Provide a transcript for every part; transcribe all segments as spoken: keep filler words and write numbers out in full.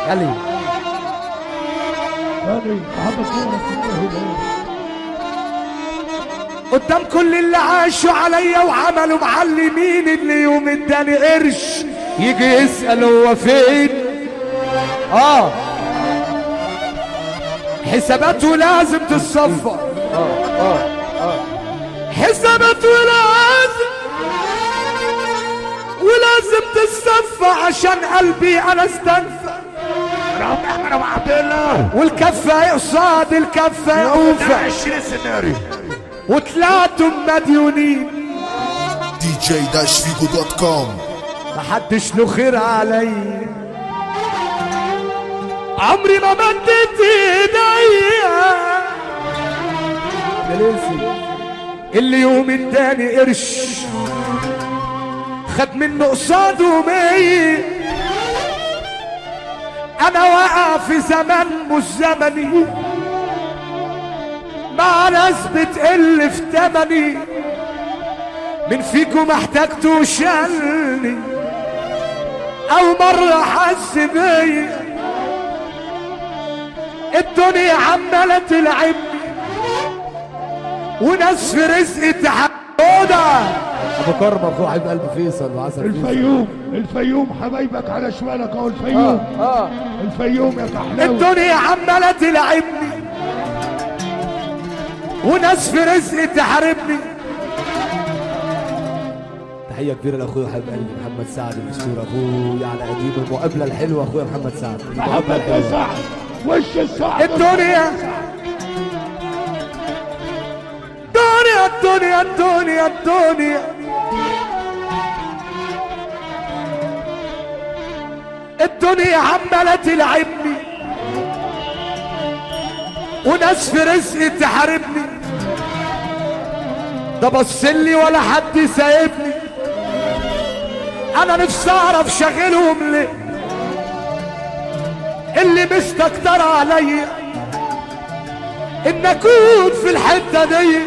علي علي محمد صورة قدام كل اللي عاشوا عليا وعملوا معلمين، اللي يوم اداني قرش يجي يسأل هو فين. اه حساباته لازم تتصفى، اه اه اه حساباته لازم ولازم تتصفى عشان قلبي انا استنفى. انا احمد ابو عبد الله والكفة قصاد الكفة يوفى عشرين سيناريو وطلعتم مديونين. دي جي داش فيجو دوت كوم. محدش له خير علي، عمري ما مدت ايديا اللي يوم اداني قرش خد منه قصاده مية. انا واقع في زمن مش زمني، مع ناس بتقل في تمني، من فيكم احتاجته شالني او مرة حس بيا. الدنيا عمالة تلعبني وناس في رزقي تحقودة. ابو كرم اخو حبيب قلب فيصل وعسل الفيوم. الفيوم حبايبك على شمالك اهو الفيوم. آه. آه. الفيوم يا كحلاوي. الدنيا عمالة تلعبني وناس في رزقي تحاربني. تحية كبيرة لاخويا حبيب قلبي محمد سعد الاسطورة، اخويا على قديم المقابلة الحلوة اخويا محمد سعد. محمد سعد وش السعد. الدنيا الدنيا الدنيا الدنيا الدنيا الدنيا عمالة تلعبني وناس في رزقي تحاربني. ده بصلي ولا حد سايبني، انا نفسي اعرف شاغلهم ليه اللي مستكتر عليا ان اكون في الحتة دي.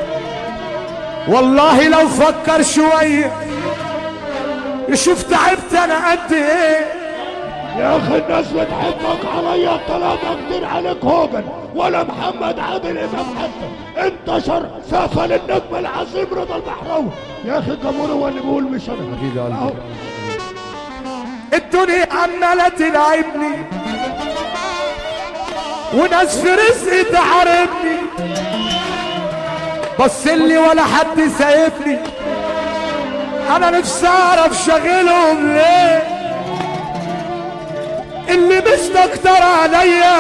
والله لو فكر شوية يشوف تعبت انا قد ايه. يا اخي الناس بتحبك عليا طالما كتير عليك هوجن ولا محمد عادل امام حتى انتشر سافل النجم العظيم رضا البحراوي. يا اخي الجمهور هو اللي بيقول مش انا. اهو الدنيا عمالة تلعبني وناس في رزقي تحاربني، بصلي ولا حد سايبني، انا نفسي اعرف شاغلهم ليه اللي مستكتر عليا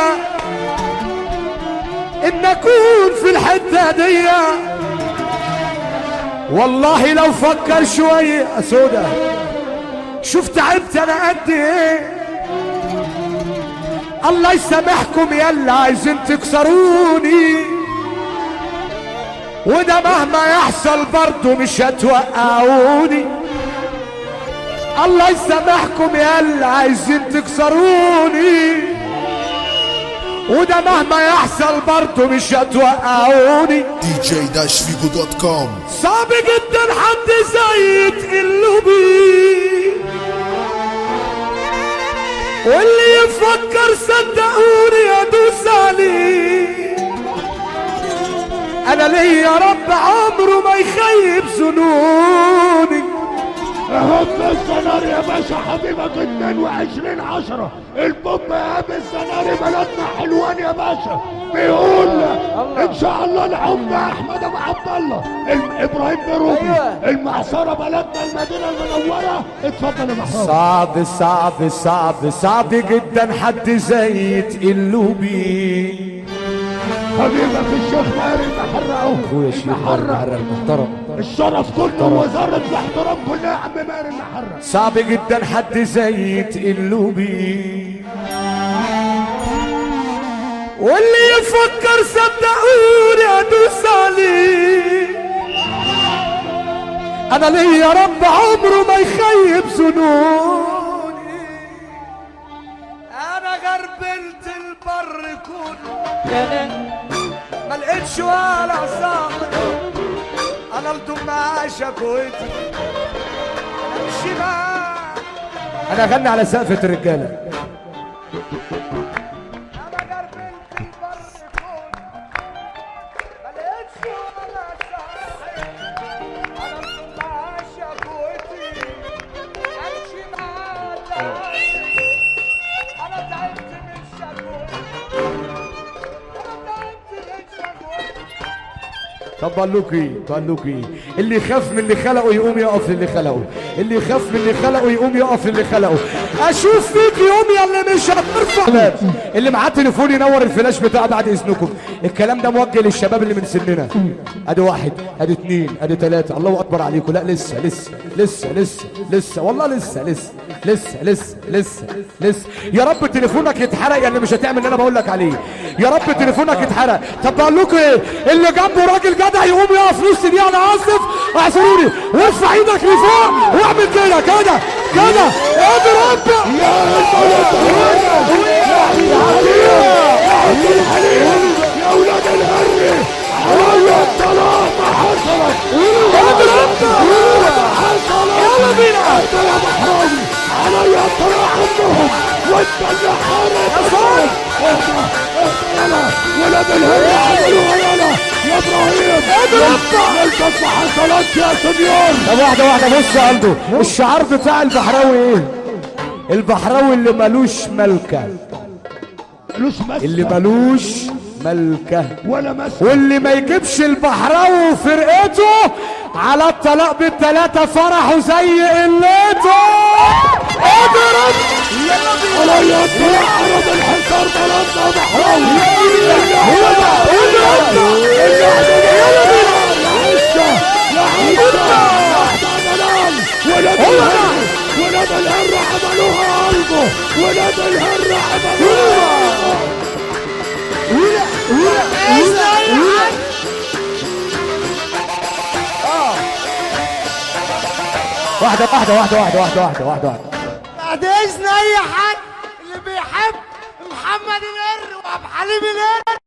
ان اكون في الحتة دي. والله لو فكر شوية سودا شوف تعبت انا قد ايه. الله يسامحكم يلا عايزين تكسروني، وده مهما يحصل برضو مش هتوقعوني. الله يسامحكم يلا عايزين تكسروني، وده مهما يحصل برضو مش هتوقعوني. دي جي داش فيجو دوت كوم. صعب جدا حد زي تقلوا بيه، واللي يفكر صدقوني ادوس عليه. انا ليا يا رب عمره ما يخيب ظنوني. اهم السنار يا باشا حبيبك اتنين وعشرين عشرة البوب اهم السنار بلدنا حلوان يا باشا. بيقول ان شاء الله العمدة احمد ابو عبد الله ابراهيم بروبي. أيوة. المعصرة بلدنا المدينة المنورة. اتفضل يا محمود. صعب صعب صعب صعب جدا حد زي تقلوا بيه. حبيبك الشيخ ماهر المحرة اهو. اخويا الشيخ ماهر المحرة المحترم. الشرف كله وزارة الاحترام كلها يا عم ماهر المحرة. صعب جدا حد زي تقلوا بيه، واللي يفكر صدقوني ادوس عليه. انا ليا يا رب عمره ما يخيب ظنوني. انا غربلت البر كله ما لقيتش ولا صاحب، انا لدم شكوتي انا مش بقى. انا اغني على سقفة الرجالة. طب بقول لكم ايه بقول لكم ايه اللي يخاف من اللي خلقه يقوم يقف للي خلقه، اللي يخاف من اللي خلقه يقوم يقف للي خلقه. اشوف فيك يوم يا اللي مش هترفع، اللي معاه تليفون ينور الفلاش بتاعه بعد اذنكم. الكلام ده موجه للشباب اللي من سننا. ادي واحد ادي اثنين ادي ثلاثه، الله اكبر عليكم. لا لسه لسه لسه لسه لسه والله لسه لسه لسه لسه لسه لسه. يا رب تليفونك يتحرق يا اللي مش هتعمل اللي انا بقول لك عليه. يا رب تليفونك يتحرق. طب بقول لكم ايه، اللي جنبه راجل جدع يقوم يقف نص دقيقه. انا اسف اعذروني، وارفع ايدك لفوق واعمل كده كده كده. اضرب يا اولاد الهري علي الطلاق ما حصلت. يلا بينا انت يا محرومي علي الطلاق عندهم وانت اللي حارب. يلا ولاد الهري عملوها. يلا يا ابراهيم ملكك ما حصلتش يا سنيور. طب واحده واحده. بص يا قلبه، الشعار بتاع البحراوي ايه؟ البحراوي اللي ملوش ملكه، ملوش مسكه، اللي ملوش ملكه ولا مسكه، واللي ما يجيبش البحراوي وفرقته على الطلاق بالثلاثه فرحوا زي قلته. اضرب علي الطلاق عرض الحصار بلدنا بحراوي. ولاد الهر ولاد الهر عملوها قلبه. ولاد الهر عملوها. واحدة واحدة واحدة واحدة واحدة واحدة واحدة واحدة. بعد اذن اي حد اللي بيحب محمد القر وعبد الحليم القر